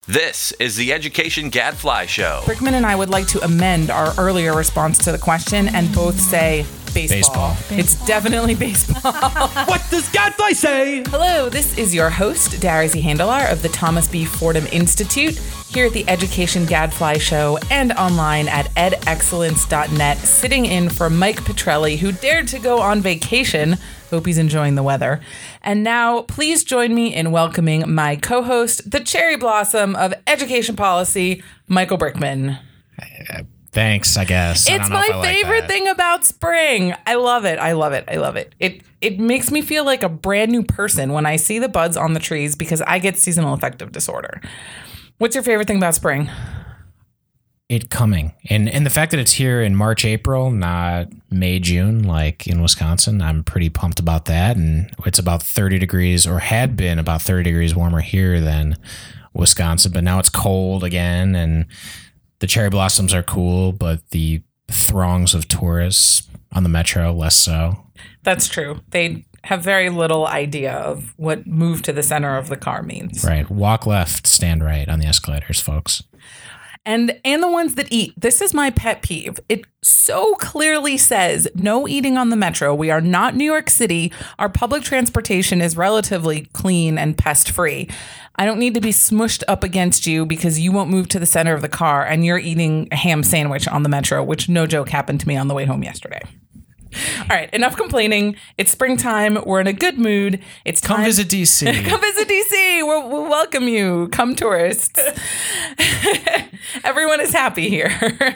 This is the Education Gadfly Show. Brickman and I would like to amend our earlier response to the question and both say baseball. It's definitely baseball. What does Gadfly say? Hello, this is your host, Darcy Handelar of the Thomas B. Fordham Institute, here at the Education Gadfly Show and online at edexcellence.net, sitting in for Mike Petrelli, who dared to go on vacation. Hope he's enjoying the weather. And now, please join me in welcoming my co-host, the cherry blossom of education policy, Michael Brickman. Thanks, I guess. It's my favorite thing about spring. I love it. I love it. I love it. It makes me feel like a brand new person when I see the buds on the trees because I get seasonal affective disorder. What's your favorite thing about spring? It coming. And the fact that it's here in March, April, not May, June, like in Wisconsin, I'm pretty pumped about that. And it's about 30 degrees, or had been about 30 degrees warmer here than Wisconsin. But now it's cold again, and the cherry blossoms are cool, but the throngs of tourists on the metro, less so. That's true. They have very little idea of what move to the center of the car means. Right. Walk left, stand right on the escalators, folks. And the ones that eat. This is my pet peeve. It so clearly says no eating on the metro. We are not New York City. Our public transportation is relatively clean and pest-free. I don't need to be smushed up against you because you won't move to the center of the car and you're eating a ham sandwich on the metro, which no joke happened to me on the way home yesterday. All right, enough complaining. It's springtime. We're in a good mood. It's time. Come visit DC. Come visit DC. We'll welcome you. Come tourists. Everyone is happy here.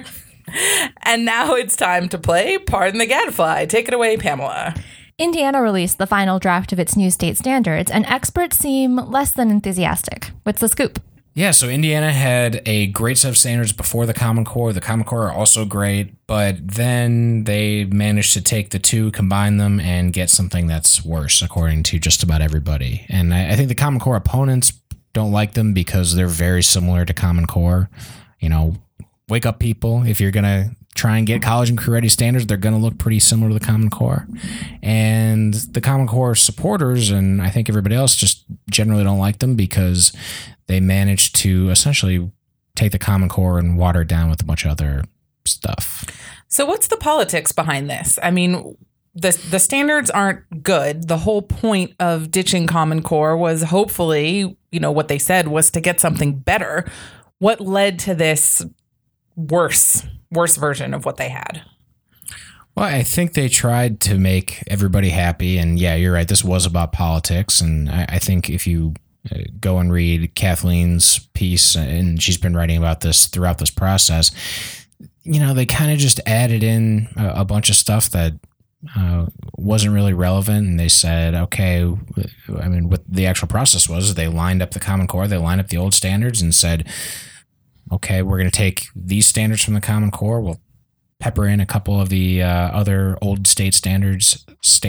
And now it's time to play Pardon the Gadfly. Take it away, Pamela. Indiana released the final draft of its new state standards, and experts seem less than enthusiastic. What's the scoop? Yeah, so Indiana had a great set of standards before the Common Core. The Common Core are also great, but then they managed to take the two, combine them, and get something that's worse, according to just about everybody. And I think the Common Core opponents don't like them because they're very similar to Common Core. You know, wake up, people. If you're going to try and get college and career ready standards, they're going to look pretty similar to the Common Core. And the Common Core supporters, and I think everybody else, just generally don't like them because they managed to essentially take the Common Core and water it down with a bunch of other stuff. So what's the politics behind this? I mean, the standards aren't good. The whole point of ditching Common Core was hopefully, you know, what they said was to get something better. What led to this worse version of what they had? Well, I think they tried to make everybody happy. And yeah, you're right. This was about politics. And I think if you go and read Kathleen's piece, and she's been writing about this throughout this process, you know, they kind of just added in a bunch of stuff that wasn't really relevant. And they said, okay, I mean, what the actual process was, they lined up the Common Core, they lined up the old standards and said, okay, we're going to take these standards from the Common Core, we'll pepper in a couple of the other old state standards,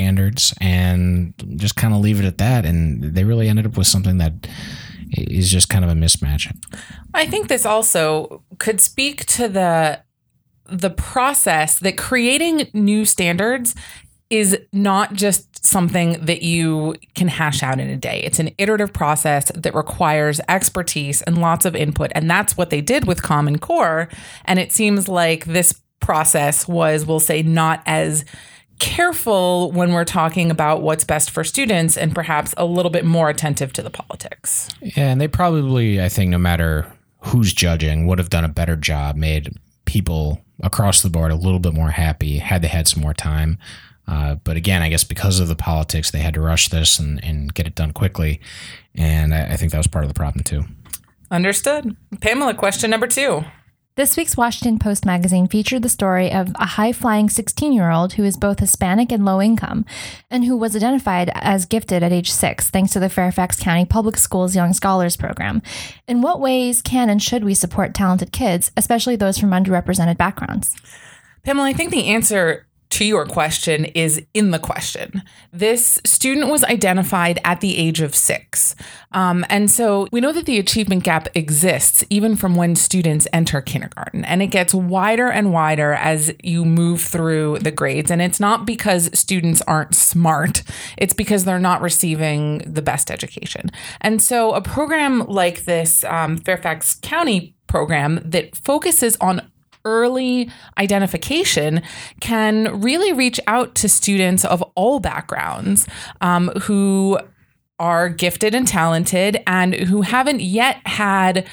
and just kind of leave it at that. And they really ended up with something that is just kind of a mismatch. I think this also could speak to the process that creating new standards is not just something that you can hash out in a day. It's an iterative process that requires expertise and lots of input. And that's what they did with Common Core. And it seems like this process was, we'll say, not as careful when we're talking about what's best for students and perhaps a little bit more attentive to the politics. Yeah, and they probably, I think, no matter who's judging, would have done a better job, made people across the board a little bit more happy had they had some more time. But again, I guess because of the politics, they had to rush this and get it done quickly. And I think that was part of the problem, too. Understood. Pamela, question number 2. This week's Washington Post magazine featured the story of a high-flying 16-year-old who is both Hispanic and low-income, and who was identified as gifted at age 6 thanks to the Fairfax County Public Schools Young Scholars Program. In what ways can and should we support talented kids, especially those from underrepresented backgrounds? Pamela, I think the answer to your question is in the question. This student was identified at the age of 6. And so we know that the achievement gap exists even from when students enter kindergarten. And it gets wider and wider as you move through the grades. And it's not because students aren't smart. It's because they're not receiving the best education. And so a program like this Fairfax County program that focuses on early identification can really reach out to students of all backgrounds who are gifted and talented and who haven't yet had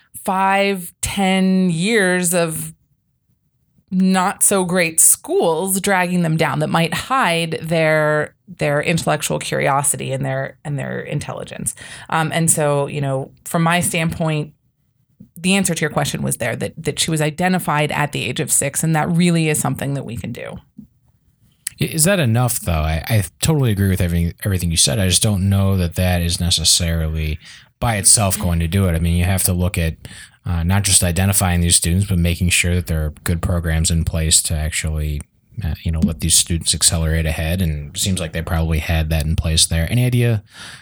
5-10 years of not so great schools dragging them down that might hide their intellectual curiosity and their intelligence. And so, from my standpoint, the answer to your question was there, that she was identified at the age of 6, and that really is something that we can do. Is that enough, though? I totally agree with everything you said. I just don't know that is necessarily by itself going to do it. I mean, you have to look at not just identifying these students, but making sure that there are good programs in place to actually let these students accelerate ahead. And it seems like they probably had that in place there. Any idea?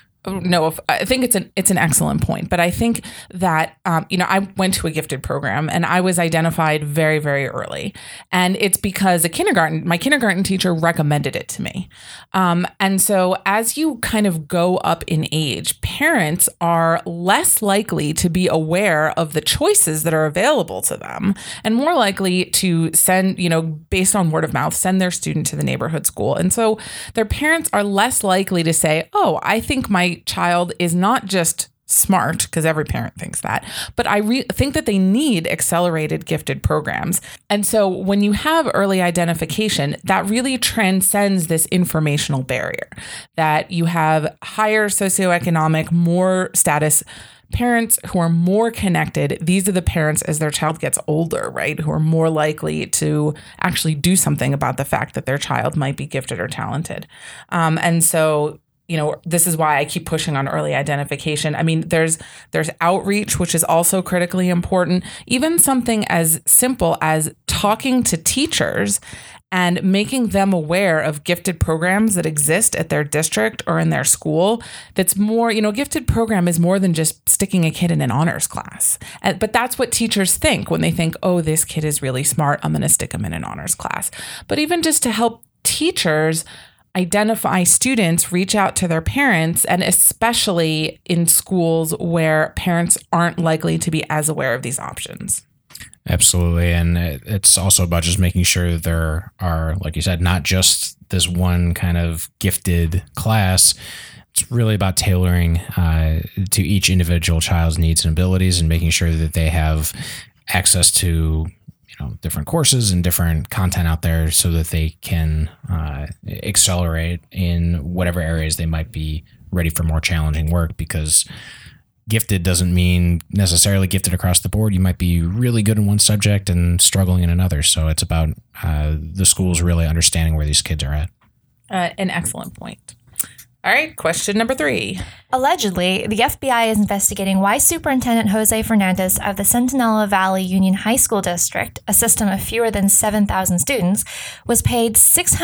No, I think it's an excellent point, but I think that I went to a gifted program and I was identified very, very early, and it's because my kindergarten teacher recommended it to me, and so as you kind of go up in age, parents are less likely to be aware of the choices that are available to them, and more likely to send, based on word of mouth, send their student to the neighborhood school, and so their parents are less likely to say, "Oh, I think my child is not just smart," because every parent thinks that, but I think that they need accelerated gifted programs. And so when you have early identification, that really transcends this informational barrier, that you have higher socioeconomic, more status parents who are more connected. These are the parents as their child gets older, right? Who are more likely to actually do something about the fact that their child might be gifted or talented. And so this is why I keep pushing on early identification. I mean, there's outreach, which is also critically important. Even something as simple as talking to teachers and making them aware of gifted programs that exist at their district or in their school. That's more, gifted program is more than just sticking a kid in an honors class. But that's what teachers think when they think, oh, this kid is really smart, I'm going to stick him in an honors class. But even just to help teachers identify students, reach out to their parents, and especially in schools where parents aren't likely to be as aware of these options. Absolutely. And it's also about just making sure that there are, like you said, not just this one kind of gifted class. It's really about tailoring to each individual child's needs and abilities and making sure that they have access to different courses and different content out there so that they can accelerate in whatever areas they might be ready for more challenging work, because gifted doesn't mean necessarily gifted across the board. You might be really good in one subject and struggling in another. So it's about the schools really understanding where these kids are at. An excellent point. All right, question number 3. Allegedly, the FBI is investigating why Superintendent Jose Fernandez of the Centinela Valley Union High School District, a system of fewer than 7,000 students, was paid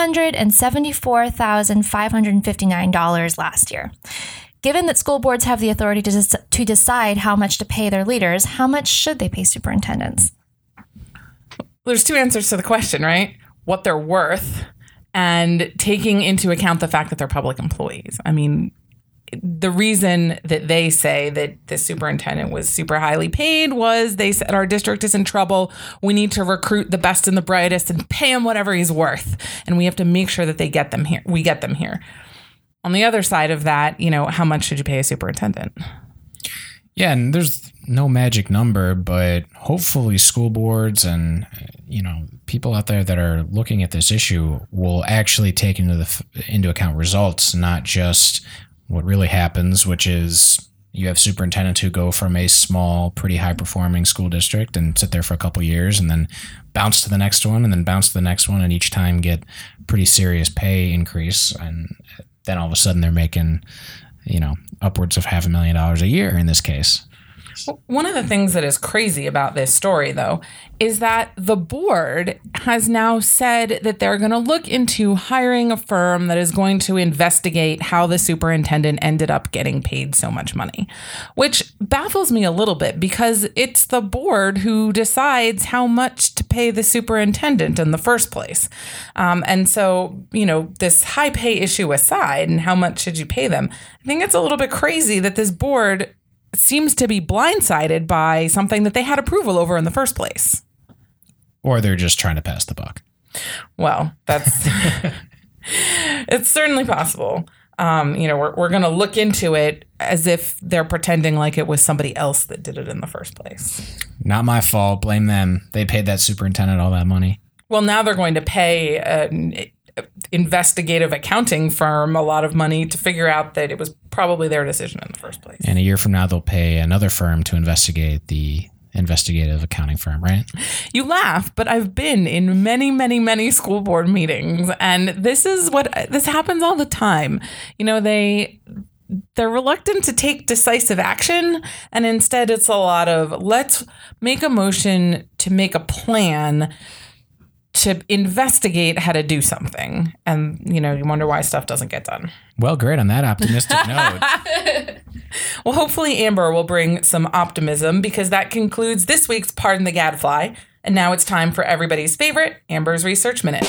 $674,559 last year. Given that school boards have the authority to decide how much to pay their leaders, how much should they pay superintendents? There's 2 answers to the question, right? What they're worth, and taking into account the fact that they're public employees. I mean, the reason that they say that the superintendent was super highly paid was they said our district is in trouble. We need to recruit the best and the brightest and pay him whatever he's worth. And we have to make sure that they get them here. We get them here. On the other side of that, how much should you pay a superintendent? Yeah, and there's no magic number, but hopefully school boards and, people out there that are looking at this issue will actually take into account results, not just what really happens, which is you have superintendents who go from a small, pretty high-performing school district and sit there for a couple years and then bounce to the next one and then bounce to the next one, and each time get pretty serious pay increase. And then all of a sudden they're making, upwards of $500,000 a year in this case. works. One of the things that is crazy about this story, though, is that the board has now said that they're going to look into hiring a firm that is going to investigate how the superintendent ended up getting paid so much money, which baffles me a little bit because it's the board who decides how much to pay the superintendent in the first place. And so, this high pay issue aside and how much should you pay them, I think it's a little bit crazy that this board seems to be blindsided by something that they had approval over in the first place. Or they're just trying to pass the buck. Well, that's it's certainly possible. We're going to look into it as if they're pretending like it was somebody else that did it in the first place. Not my fault. Blame them. They paid that superintendent all that money. Well, now they're going to pay an investigative accounting firm a lot of money to figure out that it was probably their decision in the first place. And a year from now, they'll pay another firm to investigate the investigative accouning firm, right? You laugh, but I've been in many, many, many school board meetings, and this happens all the time. They're reluctant to take decisive action, and instead it's a lot of let's make a motion to make a plan to investigate how to do something. And, you wonder why stuff doesn't get done. Well, great. On that optimistic note. Well, hopefully Amber will bring some optimism because that concludes this week's Pardon the Gadfly. And now it's time for everybody's favorite, Amber's Research Minute.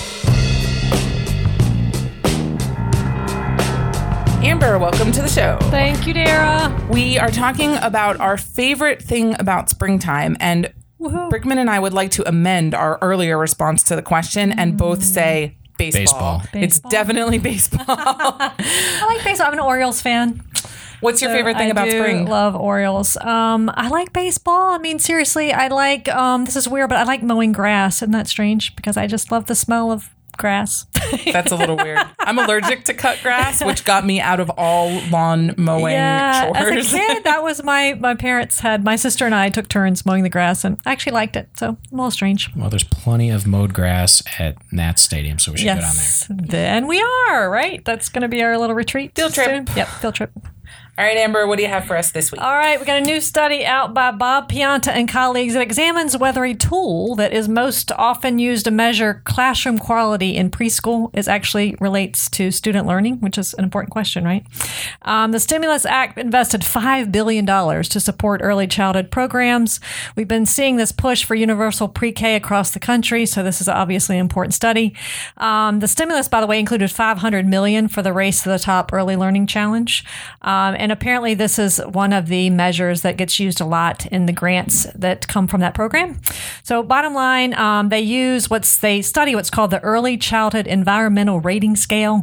Amber, welcome to the show. Thank you, Dara. We are talking about our favorite thing about springtime, and Brickman and I would like to amend our earlier response to the question and both say baseball. It's definitely baseball. I like baseball. I'm an Orioles fan. What's your favorite thing about spring? I love Orioles. I like baseball. I mean, seriously, I like, this is weird, but I like mowing grass. Isn't that strange? Because I just love the smell of grass. That's a little weird. I'm allergic to cut grass, which got me out of all lawn mowing chores. As a kid, that was my parents had, my sister and I took turns mowing the grass, and I actually liked it. So I'm a little strange. Well, there's plenty of mowed grass at Nats Stadium, so we should get on there. And we are, right? That's going to be our little retreat. Field trip. Soon. Yep, field trip. All right, Amber, what do you have for us this week? All right, we got a new study out by Bob Pianta and colleagues that examines whether a tool that is most often used to measure classroom quality in preschool actually relates to student learning, which is an important question, right? The Stimulus Act invested $5 billion to support early childhood programs. We've been seeing this push for universal pre-K across the country, so this is obviously an important study. The stimulus, by the way, included $500 million for the Race to the Top Early Learning Challenge. And apparently this is one of the measures that gets used a lot in the grants that come from that program. So bottom line, they study what's called the Early Childhood Environmental Rating Scale,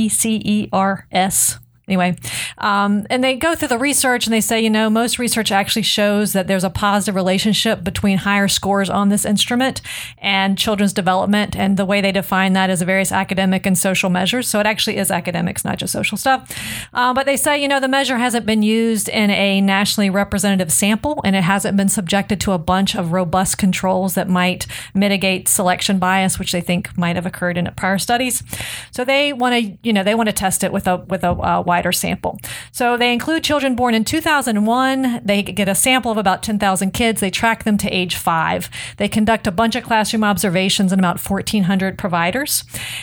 ECERS. Anyway, and they go through the research and they say, most research actually shows that there's a positive relationship between higher scores on this instrument and children's development. And the way they define that is various academic and social measures. So it actually is academics, not just social stuff. But they say, the measure hasn't been used in a nationally representative sample, and it hasn't been subjected to a bunch of robust controls that might mitigate selection bias, which they think might have occurred in prior studies. So they want to test it with a wider sample. So they include children born in 2001. They get a sample of about 10,000 kids. They track them to age 5. They conduct a bunch of classroom observations in about 1,400 providers.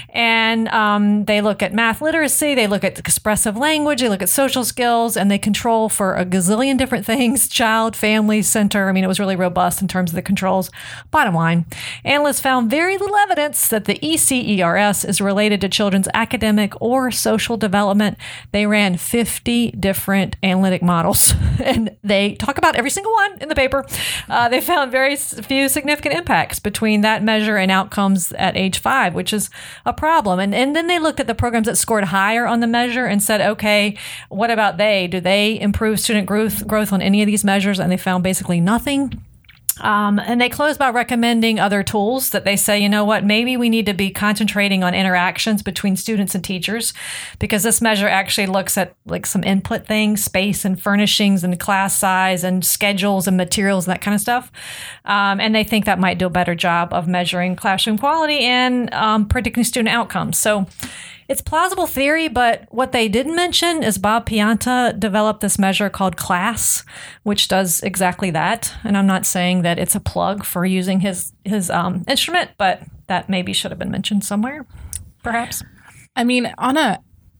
And they look at math literacy. They look at expressive language. They look at social skills. And they control for a gazillion different things, child, family, center. I mean, it was really robust in terms of the controls. Bottom line, analysts found very little evidence that the ECERS is related to children's academic or social development. They ran 50 different analytic models, and they talk about every single one in the paper. They found very few significant impacts between that measure and outcomes at age 5, which is a problem. And then they looked at the programs that scored higher on the measure and said, okay, what about they? Do they improve student growth on any of these measures? And they found basically nothing. And they close by recommending other tools that they say, maybe we need to be concentrating on interactions between students and teachers, because this measure actually looks at like some input things, space and furnishings and class size and schedules and materials and that kind of stuff. And they think that might do a better job of measuring classroom quality and predicting student outcomes. So It's plausible theory, but what they didn't mention is Bob Pianta developed this measure called CLASS, which does exactly that. And I'm not saying that it's a plug for using his instrument, but that maybe should have been mentioned somewhere, perhaps. I mean, on a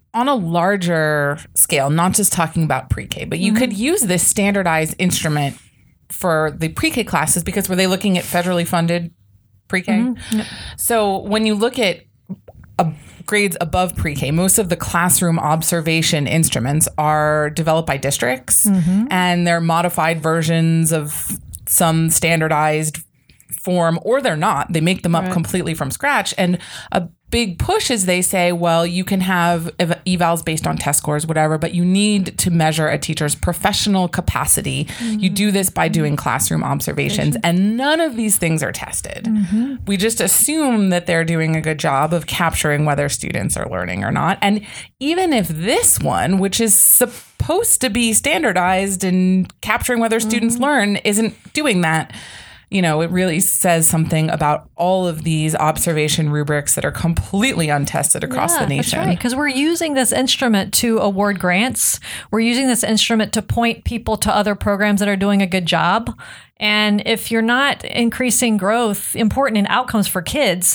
larger scale, not just talking about pre-K, but you could use this standardized instrument for the pre-K classes, because were they looking at federally funded pre-K? Yep. So when you look at grades above pre-K, most of the classroom observation instruments are developed by districts, and they're modified versions of some standardized form, or they're not. They make them up completely from scratch. And a big push is they say, well, you can have evals based on test scores, whatever, but you need to measure a teacher's professional capacity. You do this by doing classroom observations, and none of these things are tested. We just assume that they're doing a good job of capturing whether students are learning or not. And even if this one, which is supposed to be standardized and capturing whether students learn, isn't doing that, you know, it really says something about all of these observation rubrics that are completely untested across the nation. That's right, because we're using this instrument to award grants. We're using this instrument to point people to other programs that are doing a good job. And if you're not increasing growth, important in outcomes for kids,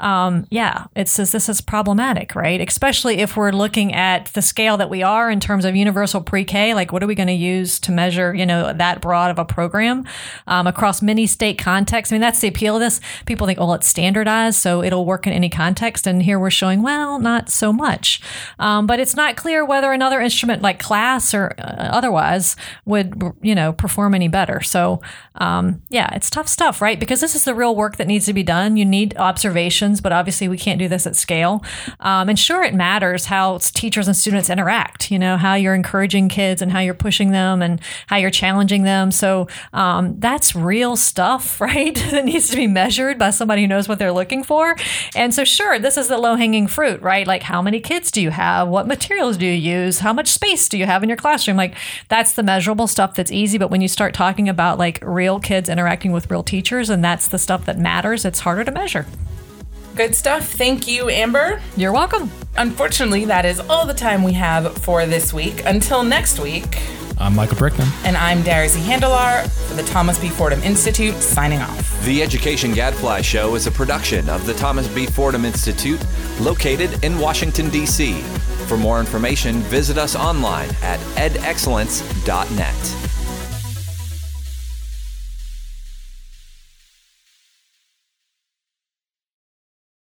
it says this is problematic, right? Especially if we're looking at the scale that we are in terms of universal pre-K, like what are we going to use to measure, you know, that broad of a program across many state contexts? I mean, that's the appeal of this. People think, oh, it's standardized, so it'll work in any context. And here we're showing, well, not so much. But it's not clear whether another instrument like CLASS or otherwise would, you know, perform any better. So, it's tough stuff, right? Because this is the real work that needs to be done. You need observations, but obviously we can't do this at scale. And sure, it matters how teachers and students interact, you know, how you're encouraging kids and how you're pushing them and how you're challenging them. So that's real stuff, right? That needs to be measured by somebody who knows what they're looking for. And so sure, this is the low-hanging fruit, right? Like, how many kids do you have? What materials do you use? How much space do you have in your classroom? Like, that's the measurable stuff that's easy. But when you start talking about like real kids interacting with real teachers, and that's the stuff that matters, it's harder to measure. Good stuff. Thank you, Amber. You're welcome. Unfortunately, that is all the time we have for this week. Until next week, I'm Michael Brickman. And I'm Darcy Handelar for the Thomas B. Fordham Institute, signing off. The Education Gadfly Show is a production of the Thomas B. Fordham Institute, located in Washington, D.C. For more information, visit us online at edexcellence.net.